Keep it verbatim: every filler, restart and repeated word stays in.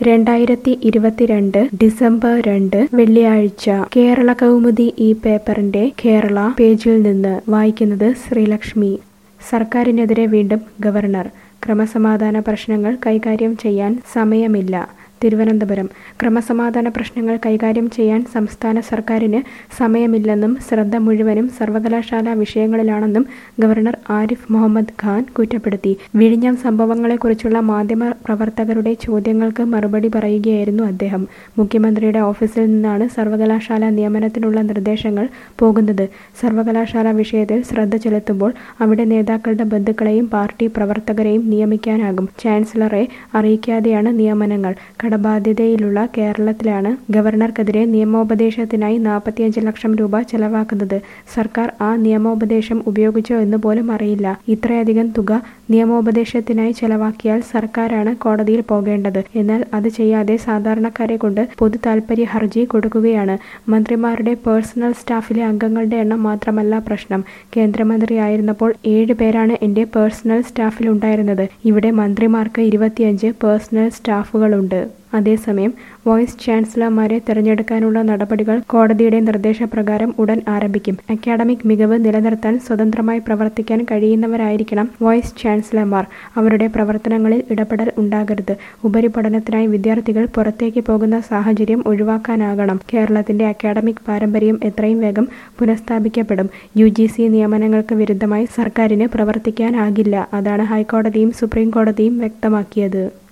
രണ്ടായിരത്തി ഇരുപത്തിരണ്ട് ഡിസംബർ രണ്ട് വെള്ളിയാഴ്ച കേരള കൗമുദി ഈ പേപ്പറിന്റെ കേരള പേജിൽ നിന്ന് വായിക്കുന്നത് ശ്രീലക്ഷ്മി. സർക്കാരിനെതിരെ വീണ്ടും ഗവർണർ. ക്രമസമാധാന പ്രശ്നങ്ങൾ കൈകാര്യം ചെയ്യാൻ സമയമില്ല. തിരുവനന്തപുരം. ക്രമസമാധാന പ്രശ്നങ്ങൾ കൈകാര്യം ചെയ്യാൻ സംസ്ഥാന സർക്കാരിന് സമയമില്ലെന്നും ശ്രദ്ധ മുഴുവനും സർവകലാശാല വിഷയങ്ങളിലാണെന്നും ഗവർണർ ആരിഫ് മുഹമ്മദ് ഖാൻ കുറ്റപ്പെടുത്തി. വിഴിഞ്ഞം സംഭവങ്ങളെക്കുറിച്ചുള്ള മാധ്യമ പ്രവർത്തകരുടെ ചോദ്യങ്ങൾക്ക് മറുപടി പറയുകയായിരുന്നു അദ്ദേഹം. മുഖ്യമന്ത്രിയുടെ ഓഫീസിൽ നിന്നാണ് സർവകലാശാല നിയമനത്തിനുള്ള നിർദ്ദേശങ്ങൾ പോകുന്നത്. സർവകലാശാല വിഷയത്തിൽ ശ്രദ്ധ ചെലുത്തുമ്പോൾ അവിടെ നേതാക്കളുടെ ബന്ധുക്കളെയും പാർട്ടി പ്രവർത്തകരെയും നിയമിക്കാനാകും. ചാൻസലറെ അറിയിക്കാതെയാണ് നിയമനങ്ങൾ. കടബാധ്യതയിലുള്ള കേരളത്തിലാണ് ഗവർണർക്കെതിരെ നിയമോപദേശത്തിനായി നാൽപ്പത്തിയഞ്ച് ലക്ഷം രൂപ ചെലവാക്കുന്നത്. സർക്കാർ ആ നിയമോപദേശം ഉപയോഗിച്ചോ എന്ന് പോലും അറിയില്ല. ഇത്രയധികം തുക നിയമോപദേശത്തിനായി ചെലവാക്കിയാൽ സർക്കാരാണ് കോടതിയിൽ പോകേണ്ടത്. എന്നാൽ അത് ചെയ്യാതെ സാധാരണക്കാരെ കൊണ്ട് പൊതു താൽപര്യ ഹർജി കൊടുക്കുകയാണ്. മന്ത്രിമാരുടെ പേഴ്സണൽ സ്റ്റാഫിലെ അംഗങ്ങളുടെ എണ്ണം മാത്രമല്ല പ്രശ്നം. കേന്ദ്രമന്ത്രിയായിരുന്നപ്പോൾ ഏഴ് പേരാണ് എന്റെ പേഴ്സണൽ സ്റ്റാഫിലുണ്ടായിരുന്നത്. ഇവിടെ മന്ത്രിമാർക്ക് ഇരുപത്തിയഞ്ച് പേഴ്സണൽ സ്റ്റാഫുകളുണ്ട്. അതേസമയം വൈസ് ചാൻസലർമാരെ തെരഞ്ഞെടുക്കാനുള്ള നടപടികൾ കോടതിയുടെ നിർദ്ദേശപ്രകാരം ഉടൻ ആരംഭിക്കും. അക്കാഡമിക് മികവ് നിലനിർത്താൻ സ്വതന്ത്രമായി പ്രവർത്തിക്കാൻ കഴിയുന്നവരായിരിക്കണം വൈസ് ചാൻസലർമാർ. അവരുടെ പ്രവർത്തനങ്ങളിൽ ഇടപെടൽ ഉണ്ടാകരുത്. ഉപരിപഠനത്തിനായി വിദ്യാർത്ഥികൾ പുറത്തേക്ക് പോകുന്ന സാഹചര്യം ഒഴിവാക്കാനാകണം. കേരളത്തിന്റെ അക്കാഡമിക് പാരമ്പര്യം എത്രയും വേഗം പുനഃസ്ഥാപിക്കപ്പെടും. യു ജി സി നിയമനങ്ങൾക്ക് വിരുദ്ധമായി സർക്കാരിന് പ്രവർത്തിക്കാനാകില്ല. അതാണ് ഹൈക്കോടതിയും സുപ്രീം കോടതിയും വ്യക്തമാക്കിയത്.